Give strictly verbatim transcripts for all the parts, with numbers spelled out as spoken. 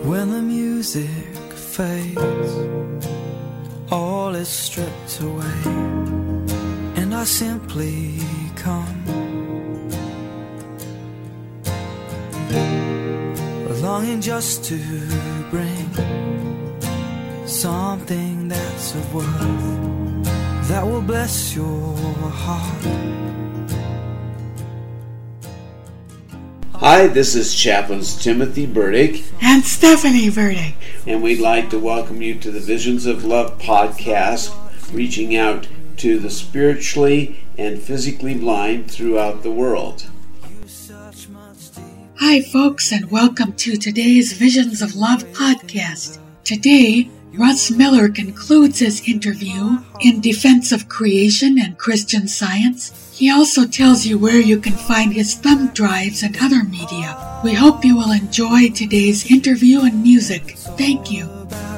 When the music fades, all is stripped away, and I simply come, longing just to bring something that's of worth that will bless your heart. Hi, this is Chaplains Timothy Burdick and Stephanie Burdick, and we'd like to welcome you to the Visions of Love podcast, reaching out to the spiritually and physically blind throughout the world. Hi folks, and welcome to today's Visions of Love podcast. Today, Russ Miller concludes his interview in defense of creation and Christian Science. He also tells you where you can find his thumb drives and other media. We hope you will enjoy today's interview and music. Thank you.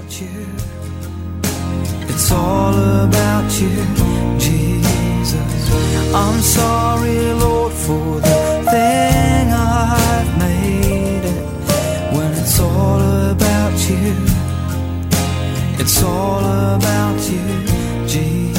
It's all about you, Jesus. I'm sorry, Lord, for the thing I've made it. When it's all about you, it's all about you, Jesus.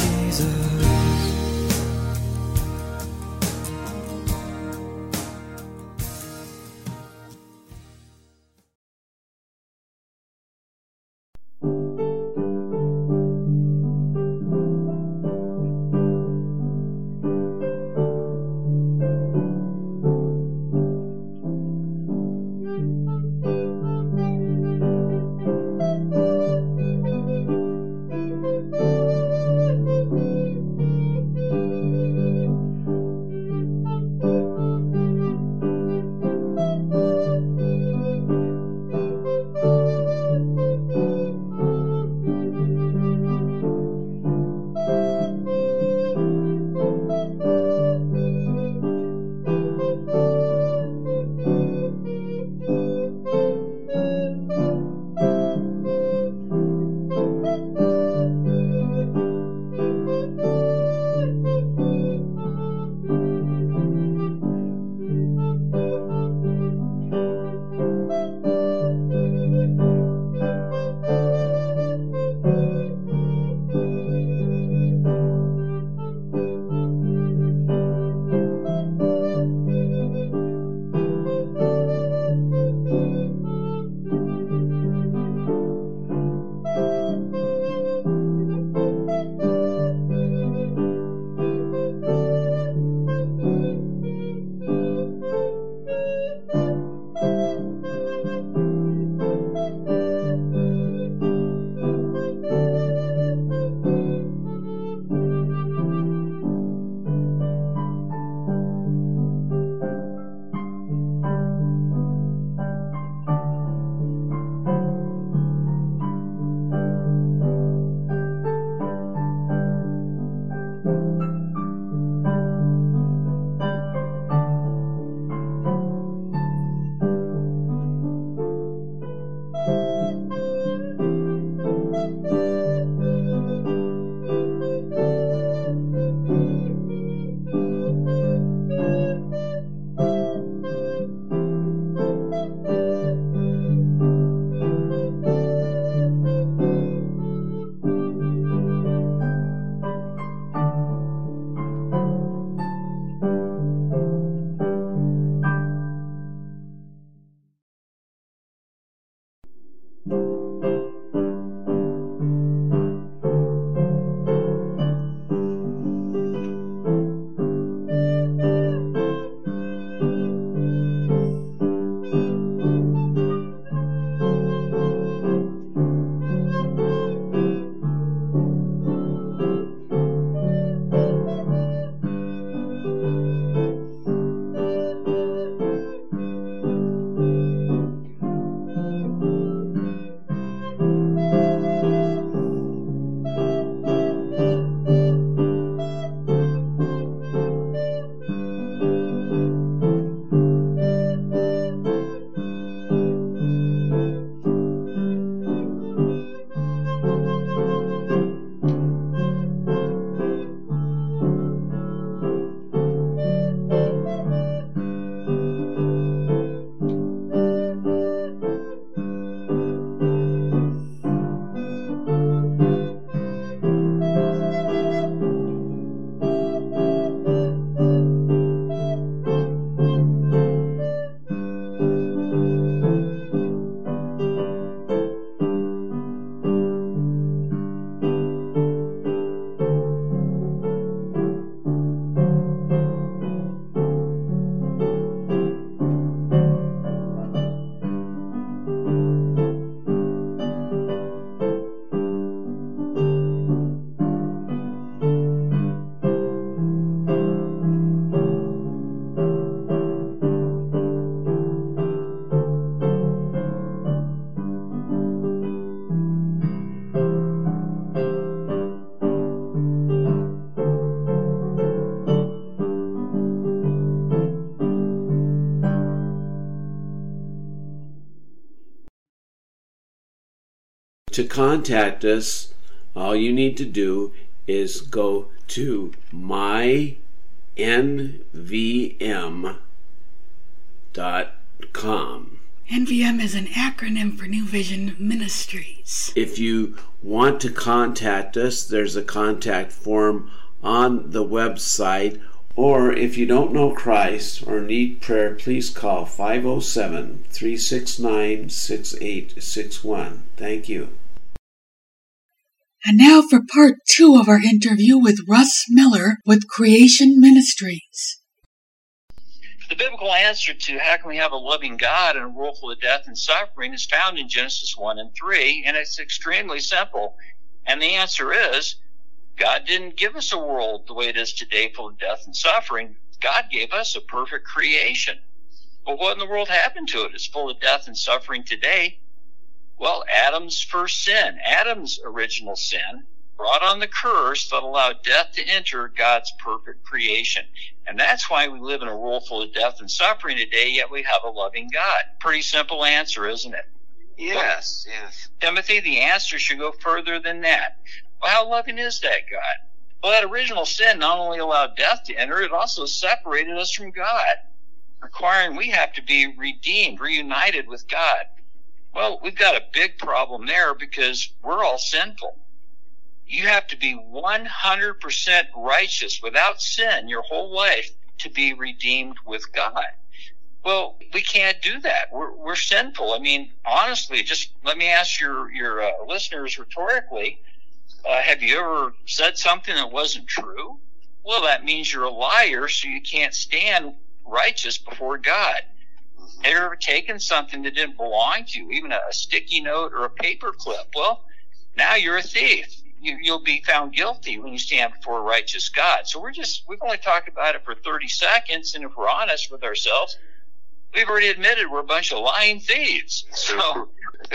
To contact us, all you need to do is go to my N V M dot com. N V M is an acronym for New Vision Ministries. If you want to contact us, there's a contact form on the website. Or if you don't know Christ or need prayer, please call five oh seven, three six nine, six eight six one. Thank you. And now for part two of our interview with Russ Miller with Creation Ministries. The biblical answer to how can we have a loving God in a world full of death and suffering is found in Genesis one and three, and it's extremely simple. And the answer is, God didn't give us a world the way it is today full of death and suffering. God gave us a perfect creation. But what in the world happened to it? It's full of death and suffering today. Well, Adam's first sin, Adam's original sin, brought on the curse that allowed death to enter God's perfect creation. And that's why we live in a world full of death and suffering today, yet we have a loving God. Pretty simple answer, isn't it? Yes, yes. Timothy, the answer should go further than that. Well, how loving is that God? Well, that original sin not only allowed death to enter, it also separated us from God, requiring we have to be redeemed, reunited with God. Well, we've got a big problem there because we're all sinful. You have to be one hundred percent righteous without sin your whole life to be redeemed with God. Well, we can't do that. We're, we're sinful. I mean, honestly, just let me ask your, your uh, listeners rhetorically, uh, have you ever said something that wasn't true? Well, that means you're a liar, so you can't stand righteous before God. Have you ever taken something that didn't belong to you, even a, a sticky note or a paper clip? Well, now you're a thief. You, you'll be found guilty when you stand before a righteous God. So we're just, we've only talked about it for thirty seconds, and if we're honest with ourselves, we've already admitted we're a bunch of lying thieves. So,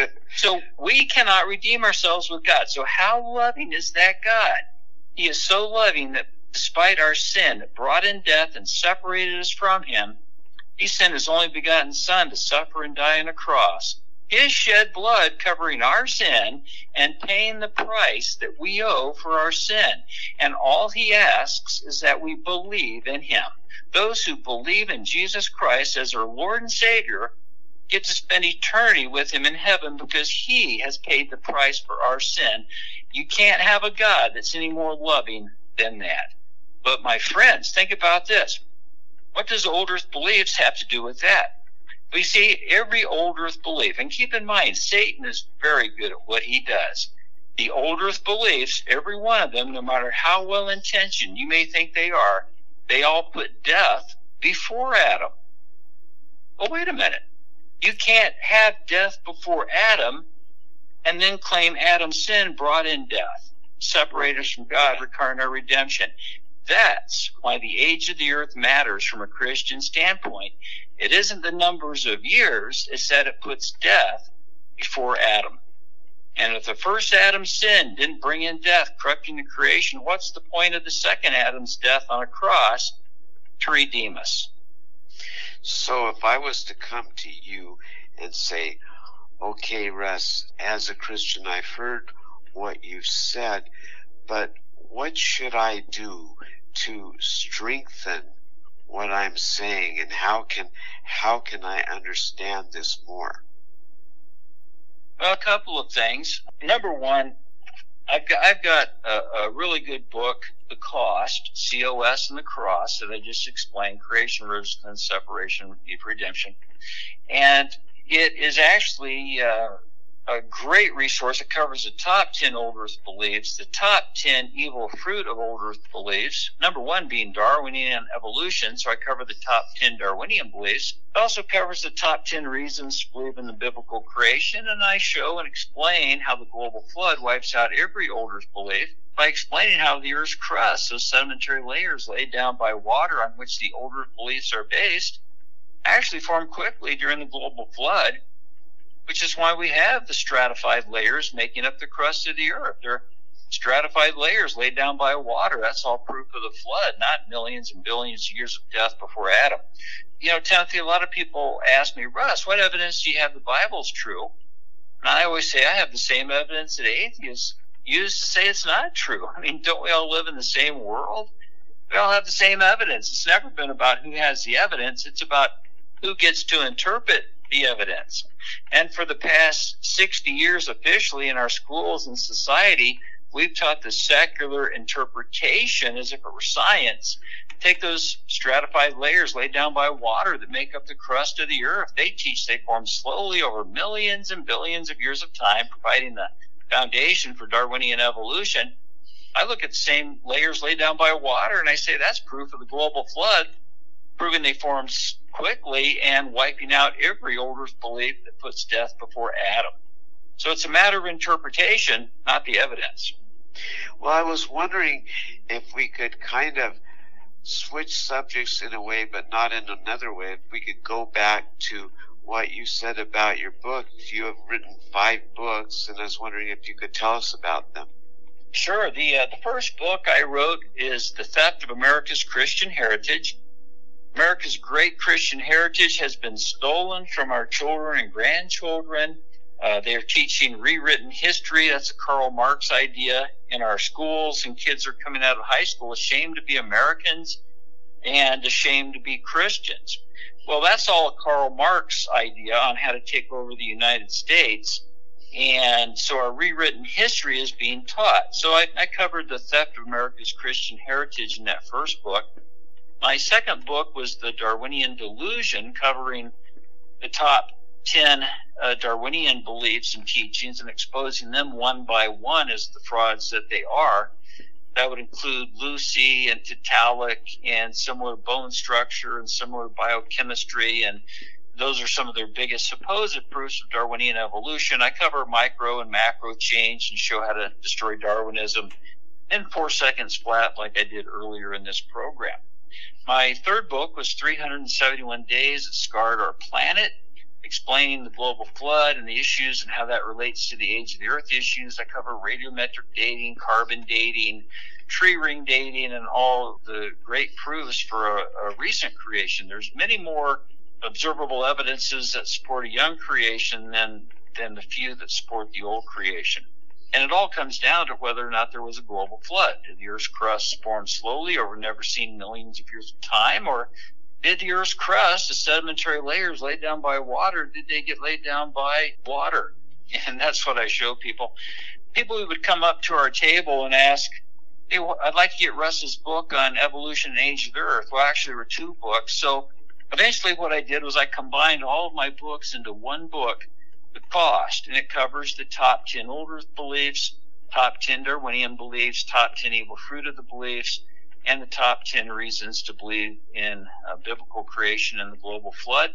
so we cannot redeem ourselves with God. So how loving is that God? He is so loving that despite our sin that brought in death and separated us from Him, He sent His only begotten Son to suffer and die on a cross. His shed blood covering our sin and paying the price that we owe for our sin. And all He asks is that we believe in Him. Those who believe in Jesus Christ as our Lord and Savior get to spend eternity with Him in heaven because He has paid the price for our sin. You can't have a God that's any more loving than that. But my friends, think about this. What does old earth beliefs have to do with that? We see every old earth belief, and keep in mind, Satan is very good at what he does. The old earth beliefs, every one of them, no matter how well intentioned you may think they are, they all put death before Adam. Well, wait a minute. You can't have death before Adam and then claim Adam's sin brought in death, separate us from God, requiring our redemption. That's why the age of the earth matters from a Christian standpoint. It isn't the numbers of years, it's that it puts death before Adam. And if the first Adam's sin didn't bring in death, corrupting the creation, what's the point of the second Adam's death on a cross to redeem us? So if I was to come to you and say, okay, Russ, as a Christian, I've heard what you've said, but what should I do to strengthen what I'm saying, and how can how can I understand this more? Well, a couple of things. Number one, I've got, I've got a, a really good book, The Cost, C O S and the Cross, that I just explained, Creation, Resistance, Separation, Redemption. And it is actually uh, a great resource. It covers the top ten old earth beliefs, the top ten evil fruit of old earth beliefs, number one being Darwinian evolution, so I cover the top ten Darwinian beliefs. It also covers the top ten reasons to believe in the biblical creation, and I show and explain how the global flood wipes out every old earth belief by explaining how the earth's crust, those sedimentary layers laid down by water on which the old earth beliefs are based, actually formed quickly during the global flood, which is why we have the stratified layers making up the crust of the earth. They're stratified layers laid down by water. That's all proof of the flood, not millions and billions of years of death before Adam. You know, Timothy, a lot of people ask me, Russ, what evidence do you have the Bible's true? And I always say I have the same evidence that atheists use to say it's not true. I mean, don't we all live in the same world? We all have the same evidence. It's never been about who has the evidence. It's about who gets to interpret the evidence. And for the past sixty years officially in our schools and society, we've taught the secular interpretation as if it were science. Take those stratified layers laid down by water that make up the crust of the earth. They teach they form slowly over millions and billions of years of time, providing the foundation for Darwinian evolution. I look at the same layers laid down by water and I say that's proof of the global flood, proving they formed quickly and wiping out every old earth belief that puts death before Adam. So it's a matter of interpretation, not the evidence. Well, I was wondering if we could kind of switch subjects in a way, but not in another way. If we could go back to what you said about your book. You have written five books, and I was wondering if you could tell us about them. Sure. The, uh, the first book I wrote is The Theft of America's Christian Heritage. America's great Christian heritage has been stolen from our children and grandchildren. Uh, they're teaching rewritten history. That's a Karl Marx idea in our schools, and kids are coming out of high school ashamed to be Americans and ashamed to be Christians. Well, that's all a Karl Marx idea on how to take over the United States. And so our rewritten history is being taught. So I, I covered the theft of America's Christian heritage in that first book. My second book was The Darwinian Delusion, covering the top ten uh, Darwinian beliefs and teachings and exposing them one by one as the frauds that they are. That would include Lucy and Tiktaalik and similar bone structure and similar biochemistry, and those are some of their biggest supposed proofs of Darwinian evolution. I cover micro and macro change and show how to destroy Darwinism in four seconds flat like I did earlier in this program. My third book was three hundred seventy-one Days That Scarred Our Planet, explaining the global flood and the issues and how that relates to the age of the earth issues. I cover radiometric dating, carbon dating, tree ring dating, and all the great proofs for a, a recent creation. There's many more observable evidences that support a young creation than, than the few that support the old creation. And it all comes down to whether or not there was a global flood. Did the Earth's crust form slowly over never seen millions of years of time, or did the Earth's crust, the sedimentary layers laid down by water, did they get laid down by water? And that's what I show people. People who would come up to our table and ask, hey, I'd like to get Russ's book on evolution and age of the Earth. Well, actually, there were two books. So eventually what I did was I combined all of my books into one book with cost, and it covers the top ten old Earth beliefs, top ten Darwinian beliefs, top ten evil fruit of the beliefs, and the top ten reasons to believe in uh, biblical creation and the global flood.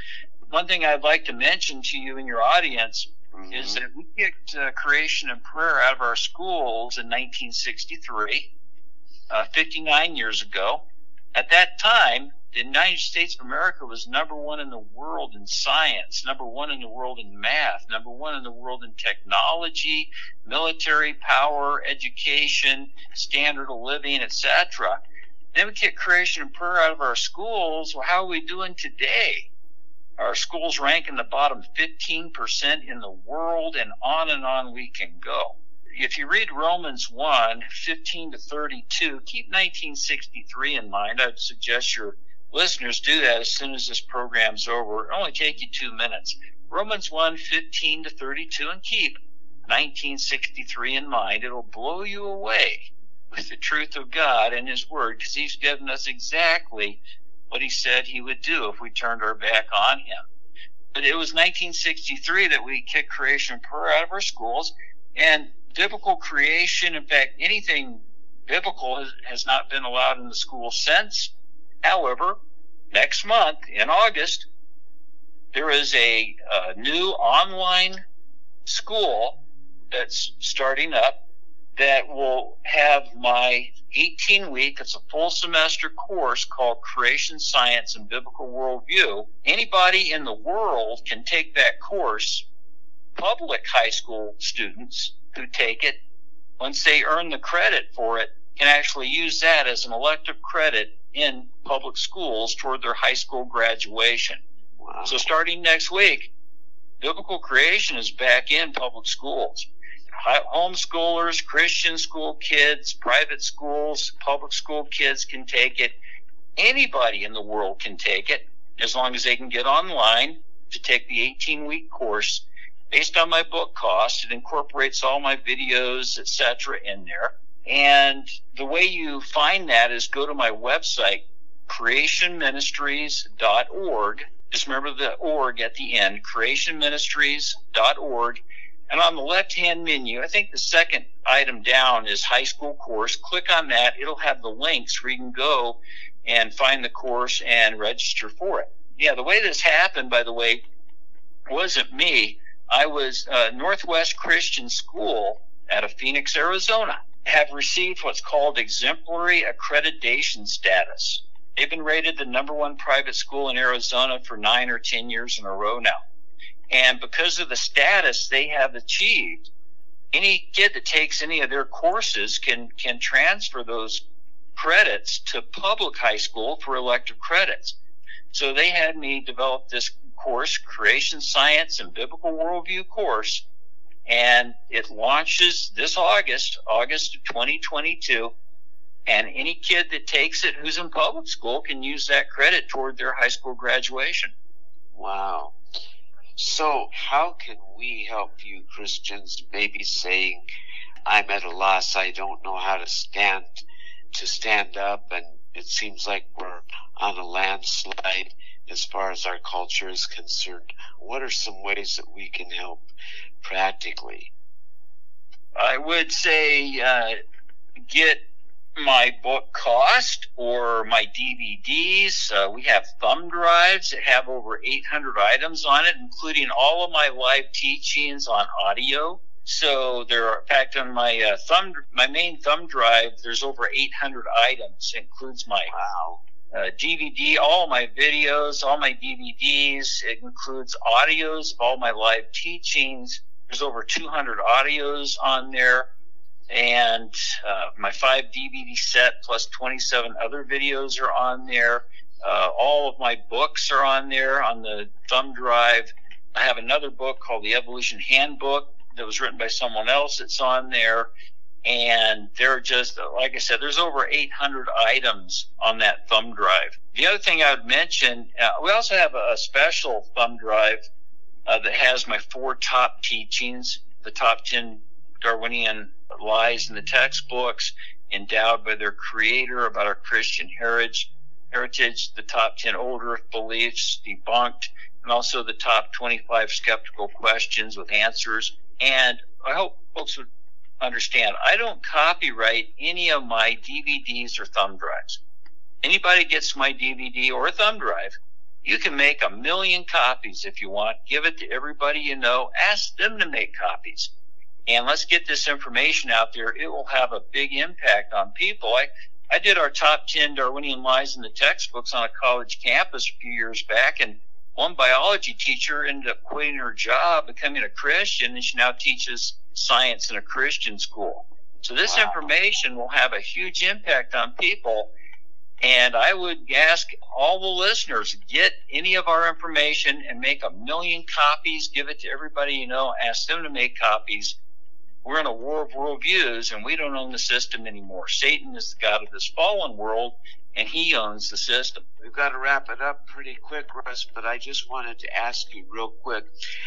One thing I'd like to mention to you and your audience mm-hmm. is that we kicked uh, creation and prayer out of our schools in nineteen sixty-three, uh, fifty-nine years ago. At that time, the United States of America was number one in the world in science, number one in the world in math, number one in the world in technology, military power, education, standard of living, et cetera. Then we kick creation and prayer out of our schools. Well, how are we doing today? Our schools rank in the bottom fifteen percent in the world, and on and on we can go. If you read Romans one, fifteen to thirty-two, keep nineteen sixty-three in mind. I'd suggest your listeners do that as soon as this program's over. It'll only take you two minutes. Romans one, fifteen to thirty-two, and keep nineteen sixty-three in mind. It'll blow you away with the truth of God and His Word, because He's given us exactly what He said He would do if we turned our back on Him. But it was nineteen sixty-three that we kicked creation and prayer out of our schools, and biblical creation, in fact, anything biblical has, has not been allowed in the school since. However, next month, in August, there is a, a new online school that's starting up that will have my eighteen-week, it's a full semester course called Creation Science and Biblical Worldview. Anybody in the world can take that course. Public high school students who take it, once they earn the credit for it, can actually use that as an elective credit in public schools toward their high school graduation. Wow. So starting next week, biblical creation is back in public schools. Homeschoolers, Christian school kids, private schools, public school kids can take it. Anybody in the world can take it, as long as they can get online to take the eighteen-week course. Based on my book cost, it incorporates all my videos, et cetera in there. And the way you find that is go to my website, creation ministries dot org. Just remember the org at the end, creation ministries dot org. And on the left-hand menu, I think the second item down is high school course. Click on that. It'll have the links where you can go and find the course and register for it. Yeah, the way this happened, by the way, wasn't me. I was uh, Northwest Christian School out of Phoenix, Arizona, have received what's called exemplary accreditation status. They've been rated the number one private school in Arizona for nine or ten years in a row now. And because of the status they have achieved, any kid that takes any of their courses can, can transfer those credits to public high school for elective credits. So they had me develop this course, Creation Science and Biblical Worldview course, and it launches this August, August of twenty twenty-two, and any kid that takes it who's in public school can use that credit toward their high school graduation. Wow. So how can we help you Christians, maybe saying, I'm at a loss, I don't know how to stand to stand up, and it seems like we're on a landslide as far as our culture is concerned. What are some ways that we can help practically? I would say uh, get my book cost or my D V Ds. Uh, we have thumb drives that have over eight hundred items on it, including all of my live teachings on audio. So there are, in fact, on my uh, thumb, my main thumb drive, there's over eight hundred items. It includes my wow. uh, D V D, all my videos, all my D V Ds. It includes audios of all my live teachings. There's over two hundred audios on there. And uh, my five D V D set plus twenty-seven other videos are on there. Uh, all of my books are on there on the thumb drive. I have another book called The Evolution Handbook that was written by someone else that's on there. And they're just, like I said, there's over eight hundred items on that thumb drive. The other thing I would mention, uh, we also have a, a special thumb drive uh, that has my four top teachings, the top ten Darwinian lies in the textbooks, endowed by their creator about our Christian heritage, heritage, the top ten old earth beliefs debunked, and also the top twenty-five skeptical questions with answers. And I hope folks would understand, I don't copyright any of my D V Ds or thumb drives. Anybody gets my D V D or a thumb drive, you can make a million copies if you want. Give it to everybody you know. Ask them to make copies. And let's get this information out there. It will have a big impact on people. I, I did our top ten Darwinian lies in the textbooks on a college campus a few years back, and one biology teacher ended up quitting her job, becoming a Christian, and she now teaches science in a Christian school. So this Wow. information will have a huge impact on people. And I would ask all the listeners, get any of our information and make a million copies. Give it to everybody you know. Ask them to make copies. We're in a war of worldviews, and we don't own the system anymore. Satan is the god of this fallen world, and he owns the system. We've got to wrap it up pretty quick, Russ, but I just wanted to ask you real quick,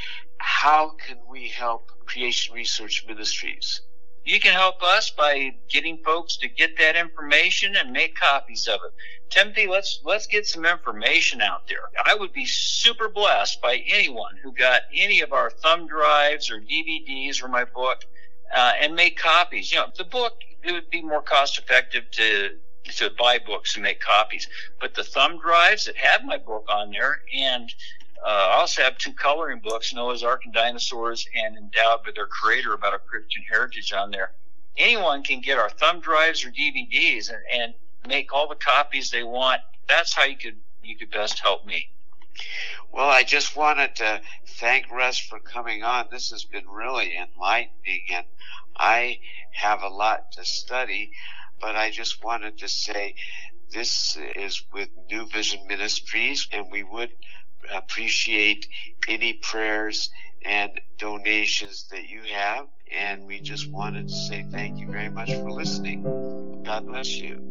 how can we help Creation Research Ministries? You can help us by getting folks to get that information and make copies of it. Timothy, let's let's get some information out there. I would be super blessed by anyone who got any of our thumb drives or D V Ds or my book uh, and make copies. You know, the book, it would be more cost effective to to buy books and make copies. But the thumb drives that have my book on there, and uh, I also have two coloring books, Noah's Ark and Dinosaurs, and Endowed by Their Creator about our Christian heritage on there. Anyone can get our thumb drives or D V Ds and, and make all the copies they want. That's how you could you could best help me. Well, I just wanted to thank Russ for coming on. This has been really enlightening, and I have a lot to study, but I just wanted to say this is with New Vision Ministries, and we would appreciate any prayers and donations that you have. And we just wanted to say thank you very much for listening. God bless you.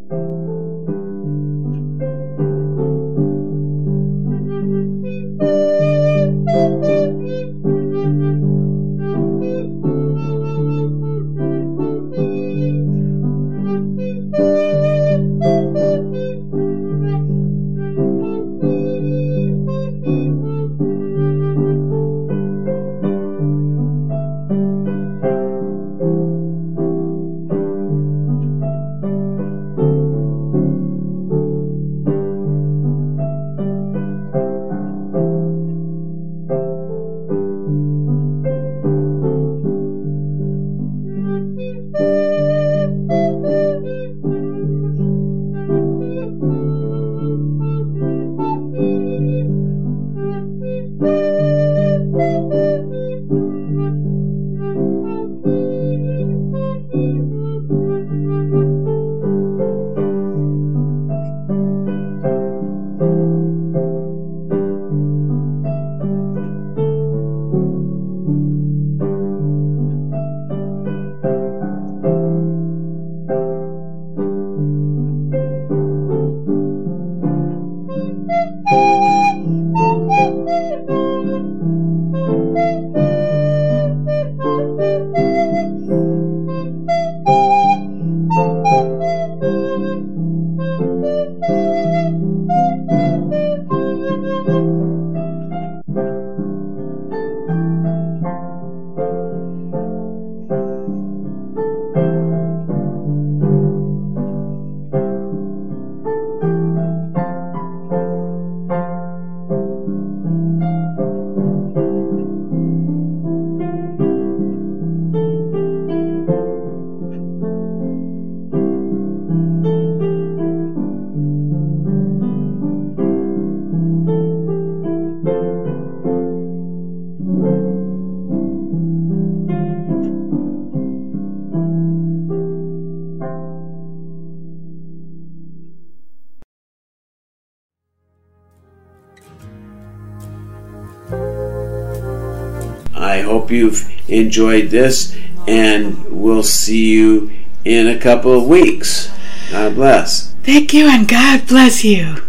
I hope you've enjoyed this, and we'll see you in a couple of weeks. God bless. Thank you, and God bless you.